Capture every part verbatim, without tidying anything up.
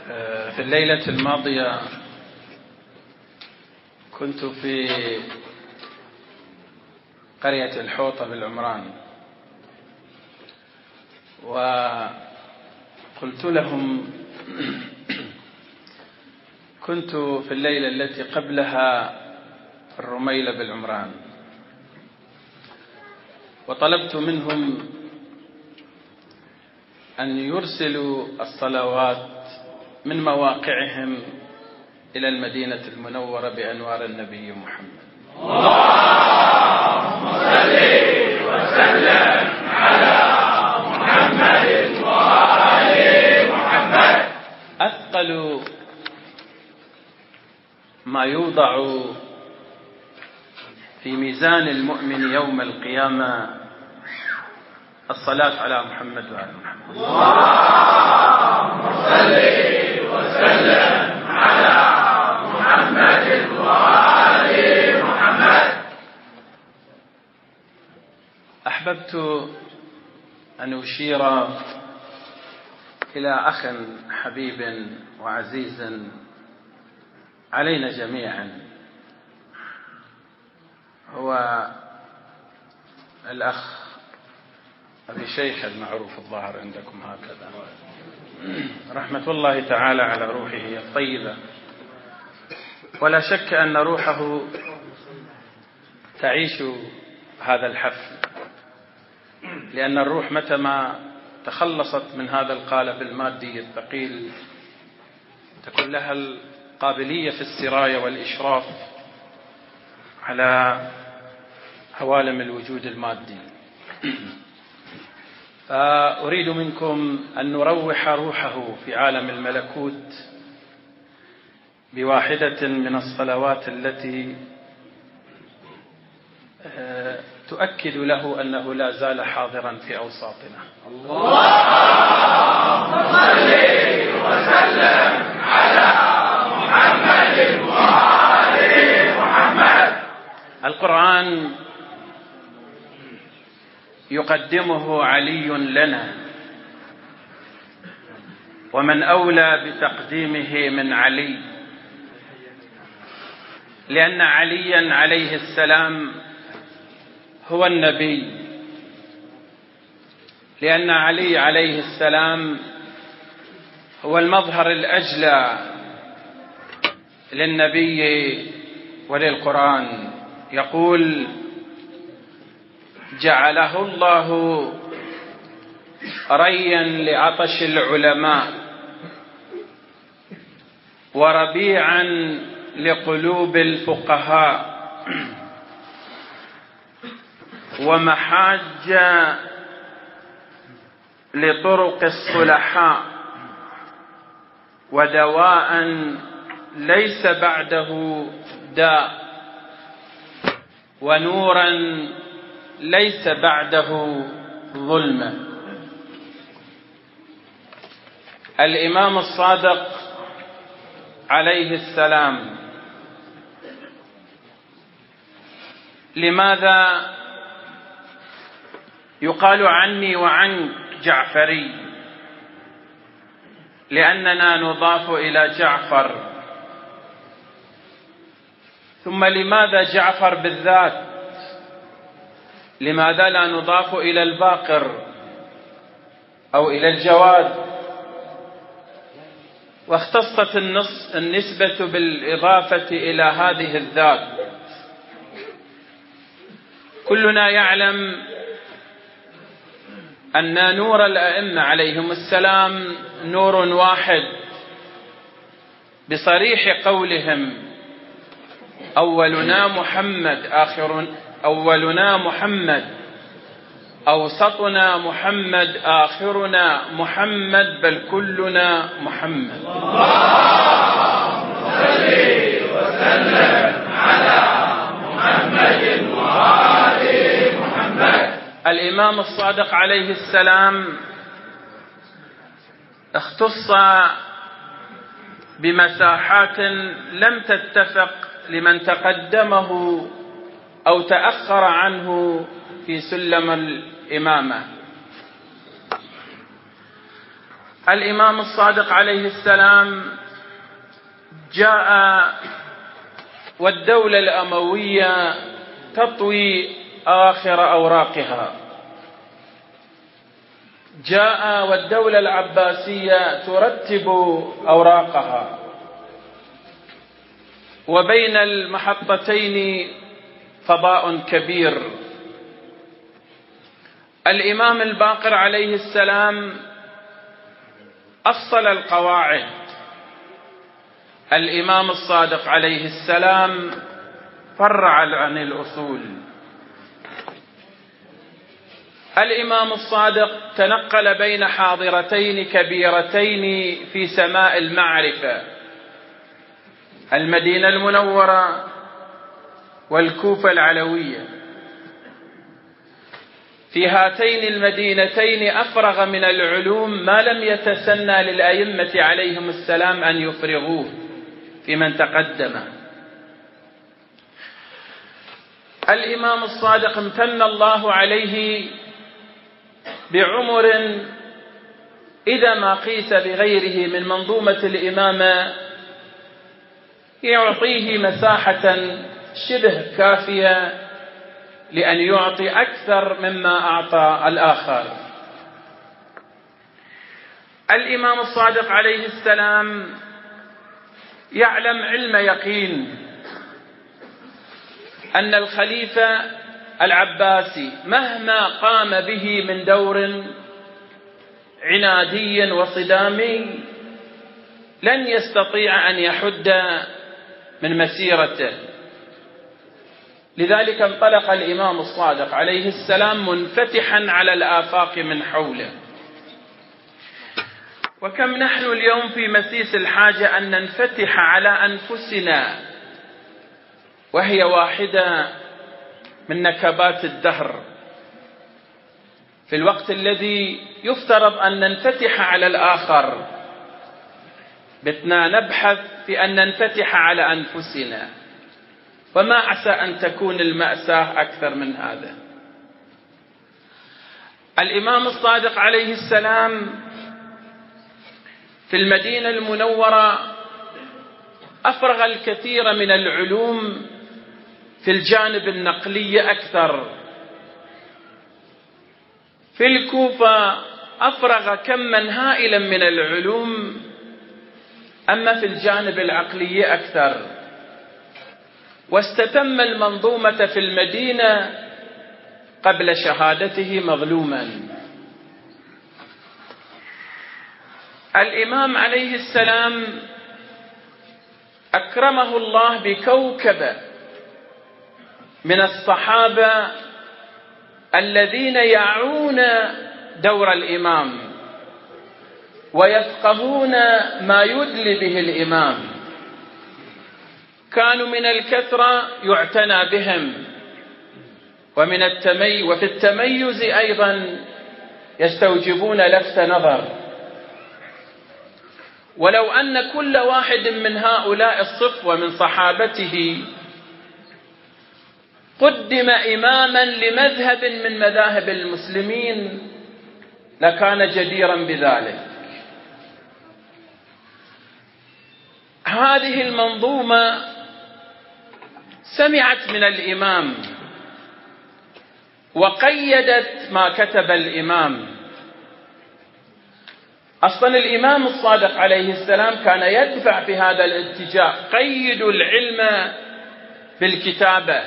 في الليلة الماضية كنت في قرية الحوطة بالعمران، وقلت لهم كنت في الليلة التي قبلها الرميلة بالعمران، وطلبت منهم أن يرسلوا الصلوات من مواقعهم إلى المدينة المنورة بأنوار النبي محمد. اللهم صل وسلم على محمد وآل محمد. أثقل ما يوضع في ميزان المؤمن يوم القيامة الصلاة على محمد وآل محمد. اللهم صل وسلم على محمد وآل محمد. أحببت أن أشير إلى أخ حبيب وعزيز علينا جميعا، هو الأخ أبي شيخ المعروف الظاهر عندكم هكذا، رحمة الله تعالى على روحه الطيبة. ولا شك أن روحه تعيش هذا الحفل، لأن الروح متى ما تخلصت من هذا القالب المادي الثقيل تكون لها القابلية في السراية والإشراف على هوالم الوجود المادي. فأريد منكم أن نروح روحه في عالم الملكوت بواحدة من الصلوات التي تؤكد له أنه لا زال حاضرا في أوساطنا. اللهم صل وسلم على محمد وآل محمد. القرآن يقدمه علي لنا، ومن أولى بتقديمه من علي، لأن عليا عليه السلام هو النبي، لأن علي عليه السلام هو المظهر الأجلى للنبي وللقرآن. يقول: جعله الله ريا لعطش العلماء، وربيعا لقلوب الفقهاء، ومحاجا لطرق الصلحاء، ودواء ليس بعده داء، ونورا ليس بعده ظلمة. الإمام الصادق عليه السلام لماذا يقال عني وعنك جعفري؟ لأننا نضاف إلى جعفر. ثم لماذا جعفر بالذات؟ لماذا لا نضاف إلى الباقر أو إلى الجواد؟ واختصت النسبة بالإضافة إلى هذه الذات. كلنا يعلم أن نور الأئمة عليهم السلام نور واحد، بصريح قولهم: أولنا محمد آخر أولنا محمد، أوسطنا محمد، آخرنا محمد، بل كلنا محمد. اللهم صل وسلم على محمد وآل محمد. الإمام الصادق عليه السلام اختص بمساحات لم تتفق لمن تقدمه أو تأخر عنه في سلم الإمامة. الإمام الصادق عليه السلام جاء والدولة الأموية تطوي آخر أوراقها، جاء والدولة العباسية ترتب أوراقها، وبين المحطتين فضاء كبير. الإمام الباقر عليه السلام أصل القواعد، الإمام الصادق عليه السلام فرع عن الأصول. الإمام الصادق تنقل بين حاضرتين كبيرتين في سماء المعرفة، المدينة المنورة والكوفة العلوية. في هاتين المدينتين أفرغ من العلوم ما لم يتسنى للأئمة عليهم السلام أن يفرغوه في من تقدم. الإمام الصادق امتن الله عليه بعمر إذا ما قيس بغيره من منظومة الإمامة يعطيه مساحة شبه كافية لأن يعطي أكثر مما أعطى الآخر. الإمام الصادق عليه السلام يعلم علم يقين أن الخليفة العباسي مهما قام به من دور عنادي وصدامي لن يستطيع أن يحد من مسيرته. لذلك انطلق الإمام الصادق عليه السلام منفتحا على الآفاق من حوله. وكم نحن اليوم في مسيس الحاجة أن ننفتح على أنفسنا، وهي واحدة من نكبات الدهر، في الوقت الذي يفترض أن ننفتح على الآخر بتنا نبحث في أن ننفتح على أنفسنا، وما عسى أن تكون المأساة أكثر من هذا. الإمام الصادق عليه السلام في المدينة المنورة أفرغ الكثير من العلوم في الجانب النقلي أكثر. في الكوفة أفرغ كما هائلا من العلوم، أما في الجانب العقلي أكثر. واستتم المنظومة في المدينة قبل شهادته مظلوما. الإمام عليه السلام أكرمه الله بكوكبة من الصحابة الذين يعون دور الإمام ويفقهون ما يدلي به الإمام. كانوا من الكثرة يعتنى بهم، ومن التمي وفي التميز أيضا يستوجبون لفت نظر. ولو أن كل واحد من هؤلاء الصفوة من صحابته قدم إماما لمذهب من مذاهب المسلمين لكان جديرا بذلك. هذه المنظومة سمعت من الإمام وقيدت ما كتب الإمام. أصلا الإمام الصادق عليه السلام كان يدفع في هذا الاتجاه، قيدوا العلم بالكتابة.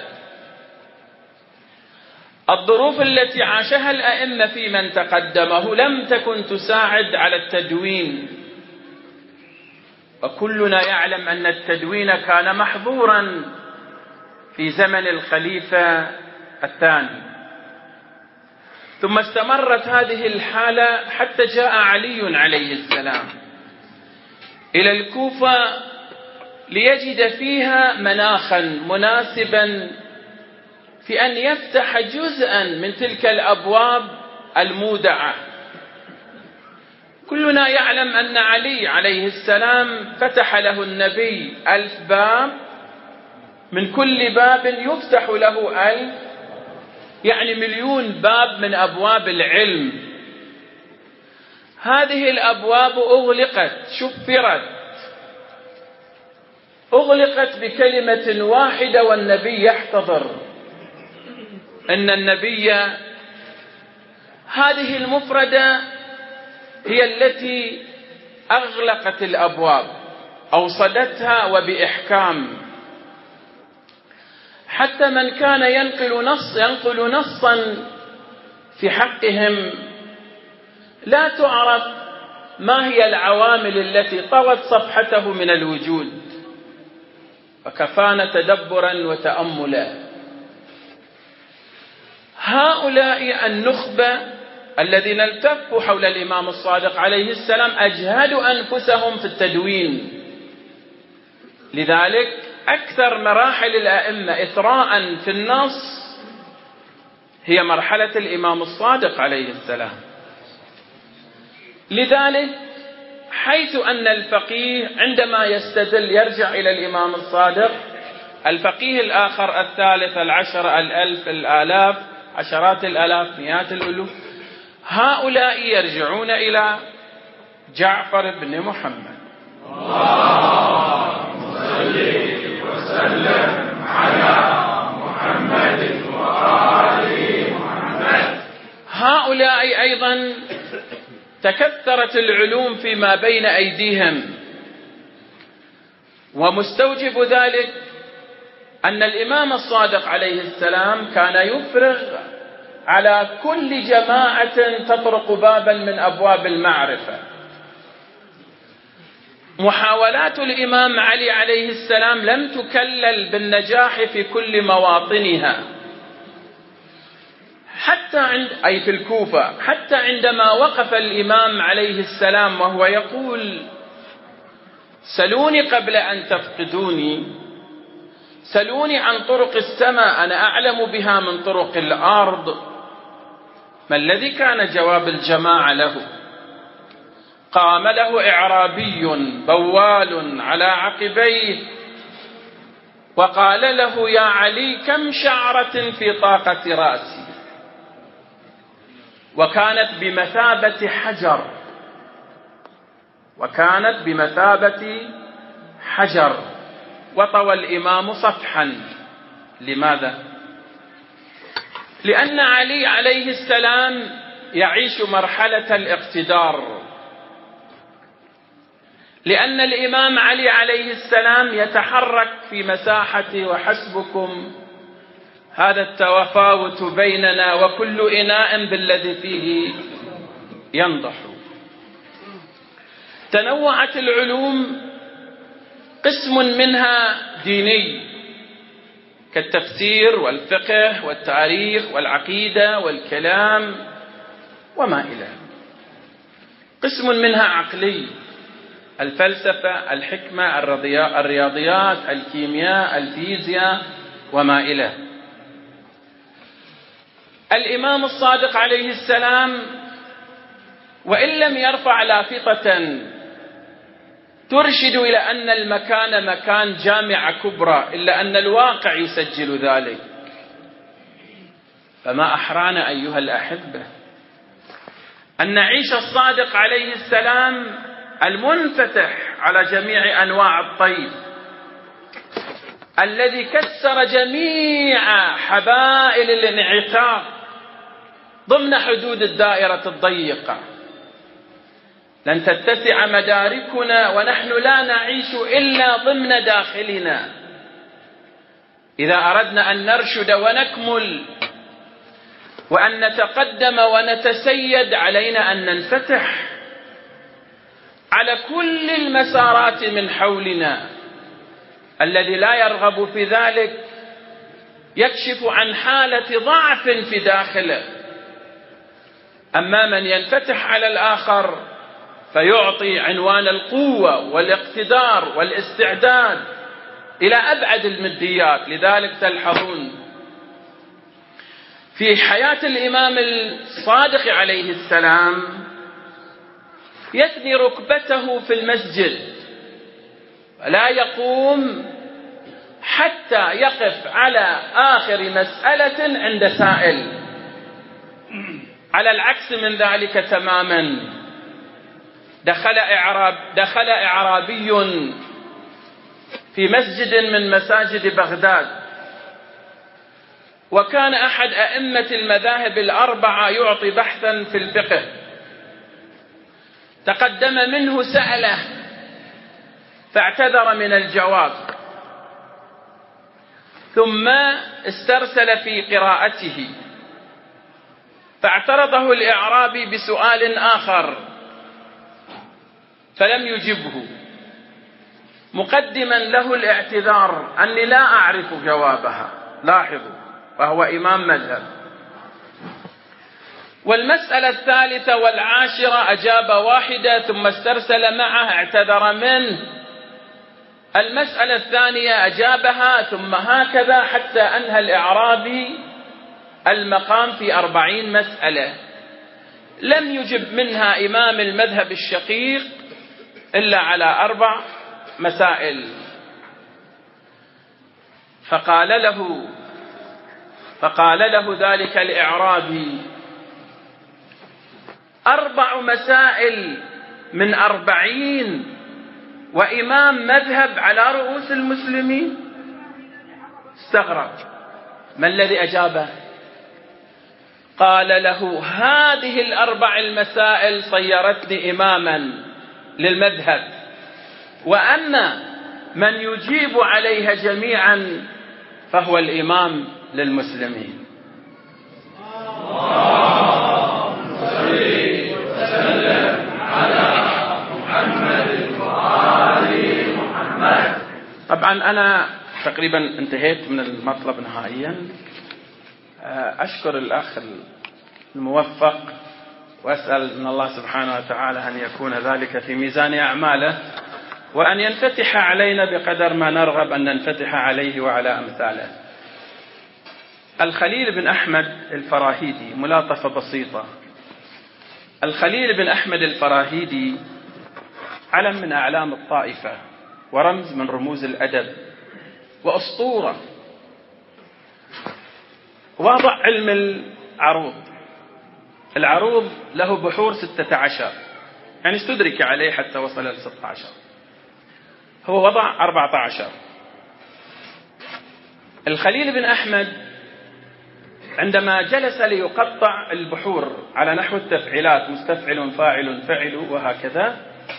الظروف التي عاشها الأئمة في من تقدمه لم تكن تساعد على التدوين، وكلنا يعلم أن التدوين كان محظورا في زمن الخليفة الثاني. ثم استمرت هذه الحالة حتى جاء علي عليه السلام إلى الكوفة ليجد فيها مناخا مناسبا في أن يفتح جزءا من تلك الأبواب المودعة. كلنا يعلم أن علي عليه السلام فتح له النبي ألف باب، من كل باب يفتح له ألف، يعني مليون باب من أبواب العلم. هذه الأبواب أغلقت، شفرت، أغلقت بكلمة واحدة والنبي يحتضر. إن النبي هذه المفردة هي التي أغلقت الأبواب، أوصدتها وبإحكام، حتى من كان ينقل نص ينقل نصا في حقهم لا تعرف ما هي العوامل التي طوت صفحته من الوجود، وكفانا تدبرا وتأملا. هؤلاء النخبة الذين التفوا حول الإمام الصادق عليه السلام أجهدوا أنفسهم في التدوين، لذلك أكثر مراحل الأئمة إثراء في النص هي مرحلة الإمام الصادق عليه السلام. لذلك حيث أن الفقيه عندما يستدل يرجع إلى الإمام الصادق، الفقيه الآخر الثالث العشر الألف الآلاف عشرات الآلاف مئات الألوف، هؤلاء يرجعون إلى جعفر بن محمد. اللهم صل وسلم على محمد وآل محمد. هؤلاء أيضا تكثرت العلوم فيما بين أيديهم، ومستوجب ذلك أن الإمام الصادق عليه السلام كان يفرغ على كل جماعة تطرق بابا من أبواب المعرفة. محاولات الإمام علي عليه السلام لم تكلل بالنجاح في كل مواطنها، حتى عند أي في الكوفة، حتى عندما وقف الإمام عليه السلام وهو يقول: سلوني قبل أن تفقدوني، سلوني عن طرق السماء أنا أعلم بها من طرق الأرض. ما الذي كان جواب الجماعة له؟ قام له إعرابي بوال على عقبيه وقال له: يا علي، كم شعرة في طاقة رأسي؟ وكانت بمثابة حجر، وكانت بمثابة حجر وطوى الإمام صفحا. لماذا؟ لأن علي عليه السلام يعيش مرحلة الاقتدار، لأن الإمام علي عليه السلام يتحرك في مساحة وحسبكم هذا التفاوت بيننا وكل إناء بالذي فيه ينضح. تنوعت العلوم، قسم منها ديني كالتفسير والفقه والتاريخ والعقيدة والكلام وما إليه، قسم منها عقلي، الفلسفة، الحكمة، الرياضيات، الكيمياء، الفيزياء وما إليه. الإمام الصادق عليه السلام وإن لم يرفع لافتة ترشد إلى أن المكان مكان جامعة كبرى، إلا أن الواقع يسجل ذلك. فما أحرانا أيها الأحبة أن نعيش الصادق عليه السلام المنفتح على جميع أنواع الطيب، الذي كسر جميع حبائل الانعتاق ضمن حدود الدائرة الضيقة. لن تتسع مداركنا ونحن لا نعيش إلا ضمن داخلنا. إذا أردنا أن نرشد ونكمل وأن نتقدم ونتسيد، علينا أن ننفتح على كل المسارات من حولنا. الذي لا يرغب في ذلك يكشف عن حالة ضعف في داخله، أما من ينفتح على الآخر فيعطي عنوان القوة والاقتدار والاستعداد إلى أبعد المديات. لذلك تلحظون في حياة الإمام الصادق عليه السلام يثني ركبته في المسجد ولا يقوم حتى يقف على آخر مسألة عند سائل، على العكس من ذلك تماما. دخل إعراب دخل إعرابي في مسجد من مساجد بغداد، وكان أحد أئمة المذاهب الأربعة يعطي بحثا في الفقه، تقدم منه سأله فاعتذر من الجواب، ثم استرسل في قراءته، فاعترضه الإعرابي بسؤال آخر فلم يجبه، مقدما له الاعتذار أني لا أعرف جوابها. لاحظوا، فهو إمام مذهب. والمسألة الثالثة والعاشرة أجاب واحدة ثم استرسل معه اعتذر منه. المسألة الثانية أجابها ثم هكذا حتى أنهى الإعرابي المقام في أربعين مسألة، لم يجب منها إمام المذهب الشقيق إلا على أربع مسائل. فقال له فقال له ذلك الإعرابي: أربع مسائل من أربعين وإمام مذهب على رؤوس المسلمين؟ استغرب. ما الذي أجابه؟ قال له: هذه الأربع المسائل صيرتني إماما للمذهب، وأن من يجيب عليها جميعا فهو الإمام للمسلمين. اللهم صل وسلم على محمد وآل محمد. طبعا أنا تقريبا انتهيت من المطلب نهائيا. أشكر الأخ الموفق وأسأل من الله سبحانه وتعالى أن يكون ذلك في ميزان أعماله، وأن ينفتح علينا بقدر ما نرغب أن ننفتح عليه وعلى أمثاله. الخليل بن أحمد الفراهيدي، ملاطفة بسيطة. الخليل بن أحمد الفراهيدي علم من أعلام الطائفة، ورمز من رموز الأدب، وأسطورة. وضع علم العروض. العروض له بحور ستة عشر، يعني استدرك عليه حتى وصل إلى ستة عشر، هو وضع أربعة عشر. الخليل بن أحمد عندما جلس ليقطع البحور على نحو التفعيلات، مستفعل فاعل فعل وهكذا،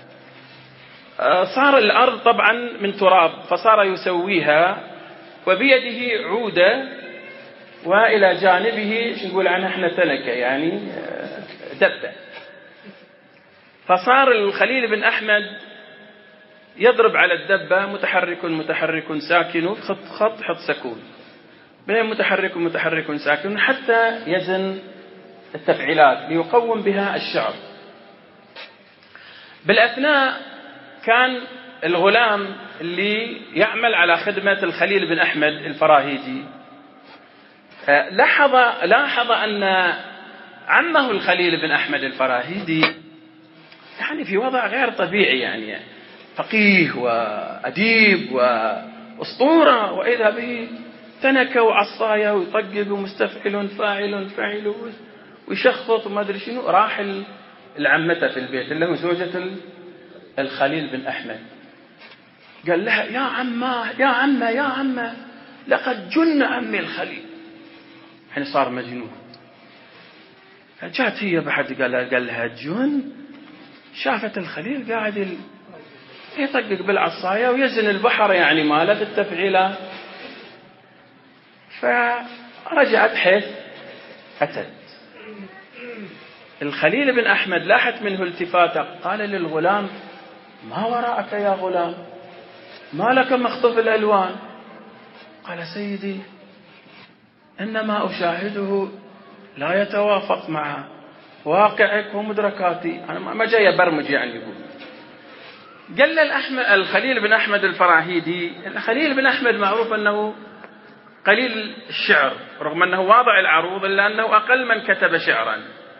صار الأرض طبعا من تراب، فصار يسويها وبيده عودة، وإلى جانبه شو نقول عنها احنا تنكة، يعني دبة. فصار الخليل بن أحمد يضرب على الدبة متحرك متحرك ساكن خط خط حط سكون، بين متحرك متحرك ساكن، حتى يزن التفعيلات ليقوم بها الشعر. بالأثناء كان الغلام اللي يعمل على خدمة الخليل بن أحمد الفراهيدي لاحظ لاحظ أن عمه الخليل بن أحمد الفراهيدي يعني في وضع غير طبيعي، يعني فقيه وأديب وأسطورة، وإذا به تنكة وعصاية ويطقق ومستفعل فاعل فاعل ويشخط وما أدري شنو. راح العمته في البيت اللي هو زوجة الخليل بن أحمد، قال لها: يا عمه يا عمه يا عمه لقد جن عمي الخليل، يعني صار مجنون. جاءت هي بعد قال قال لها جن، شافت الخليل قاعد يطقق بالعصاية ويزن البحر يعني ماله في التفعيلات، فرجعت حيث أتت. الخليل بن أحمد لاحت منه التفاته، قال للغلام: ما وراءك يا غلام؟ ما لك مخطوف الألوان؟ قال: سيدي إنما أشاهده لا يتوافق مع واقعك ومدركاتي، أنا ما جاي أبرمج يعني. يقول قال الأحمد الخليل بن أحمد الفراهيدي، الخليل بن أحمد معروف أنه قليل الشعر، رغم أنه واضع العروض إلا أنه أقل من كتب شعرا.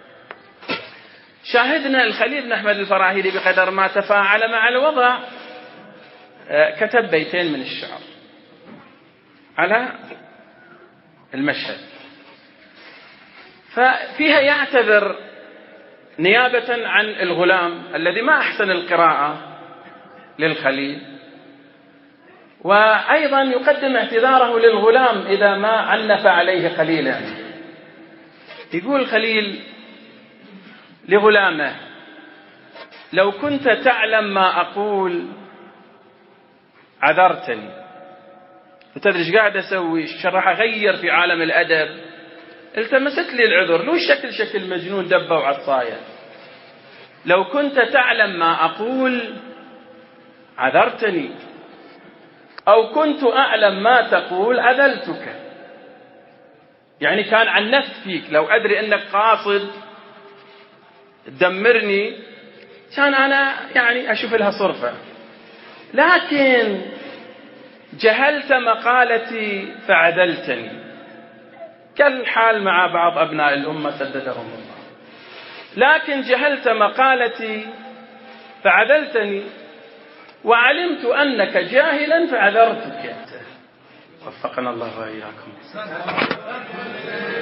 شاهدنا الخليل بن أحمد الفراهيدي بقدر ما تفاعل مع الوضع كتب بيتين من الشعر على المشهد، ففيها يعتذر نيابة عن الغلام الذي ما أحسن القراءة للخليل، وأيضا يقدم اعتذاره للغلام إذا ما عنف عليه خليلا. يقول خليل لغلامه: لو كنت تعلم ما أقول عذرتني. وتدري ايش قاعد أسوي؟ ايش راح أغير في عالم الأدب؟ التمست لي العذر، لو شكل شكل مجنون دبة وعصاية. لو كنت تعلم ما أقول عذرتني، أو كنت أعلم ما تقول عذلتك. يعني كان عنفت فيك، لو أدري أنك قاصد تدمرني كان أنا يعني أشوف لها صرفة، لكن جهلت مقالتي فعذلتني، كالحال مع بعض أبناء الأمة سددهم الله. لكن جهلت مقالتي فعذلتني، وعلمت أنك جاهلا فعذرتك. وفقنا الله وإياكم.